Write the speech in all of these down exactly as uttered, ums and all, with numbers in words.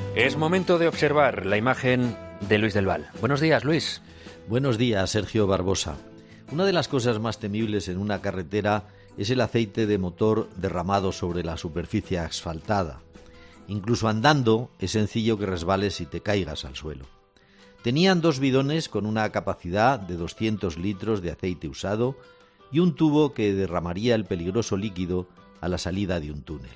Es momento de observar la imagen de Luis del Val. Buenos días, Luis. Buenos días, Sergio Barbosa. Una de las cosas más temibles en una carretera es el aceite de motor derramado sobre la superficie asfaltada. Incluso andando es sencillo que resbales y te caigas al suelo. Tenían dos bidones con una capacidad de doscientos litros de aceite usado y un tubo que derramaría el peligroso líquido a la salida de un túnel.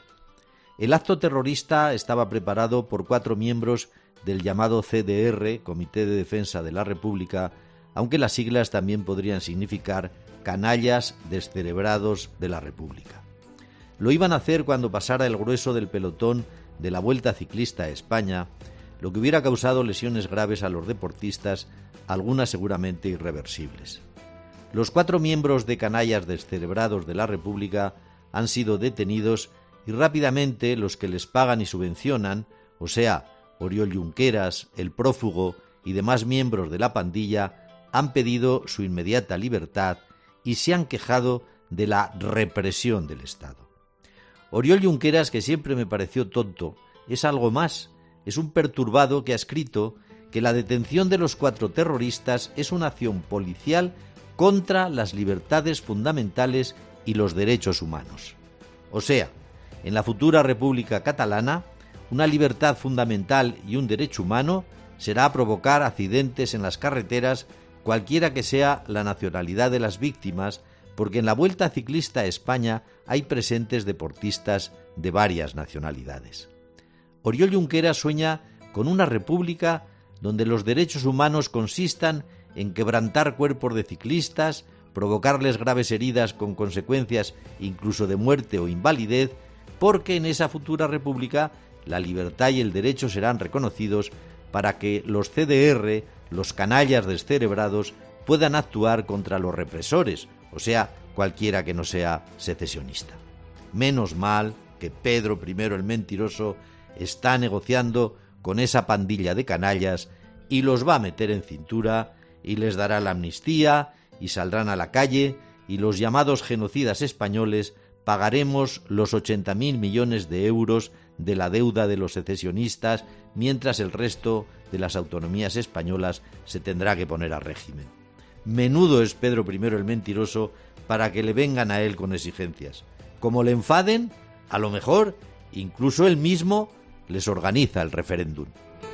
El acto terrorista estaba preparado por cuatro miembros del llamado C D R, Comité de Defensa de la República, aunque las siglas también podrían significar canallas descerebrados de la República. Lo iban a hacer cuando pasara el grueso del pelotón de la Vuelta Ciclista a España, lo que hubiera causado lesiones graves a los deportistas, algunas seguramente irreversibles. Los cuatro miembros de canallas descerebrados de la República han sido detenidos y rápidamente los que les pagan y subvencionan, o sea, Oriol Junqueras, el prófugo y demás miembros de la pandilla, han pedido su inmediata libertad y se han quejado de la represión del Estado. Oriol Junqueras, que siempre me pareció tonto, es algo más, es un perturbado que ha escrito que la detención de los cuatro terroristas es una acción policial contra las libertades fundamentales y los derechos humanos. O sea, en la futura República Catalana, una libertad fundamental y un derecho humano será provocar accidentes en las carreteras, cualquiera que sea la nacionalidad de las víctimas, porque en la Vuelta Ciclista a España hay presentes deportistas de varias nacionalidades. Oriol Junqueras sueña con una república donde los derechos humanos consistan en quebrantar cuerpos de ciclistas, provocarles graves heridas con consecuencias incluso de muerte o invalidez, porque en esa futura república la libertad y el derecho serán reconocidos para que los C D R, los canallas descerebrados, puedan actuar contra los represores, o sea, cualquiera que no sea secesionista. Menos mal que Pedro primero el Mentiroso está negociando con esa pandilla de canallas y los va a meter en cintura y les dará la amnistía y saldrán a la calle y los llamados genocidas españoles pagaremos los ochenta mil millones de euros de la deuda de los secesionistas, mientras el resto de las autonomías españolas se tendrá que poner a régimen. Menudo es Pedro primero el Mentiroso para que le vengan a él con exigencias. Como le enfaden, a lo mejor incluso él mismo les organiza el referéndum.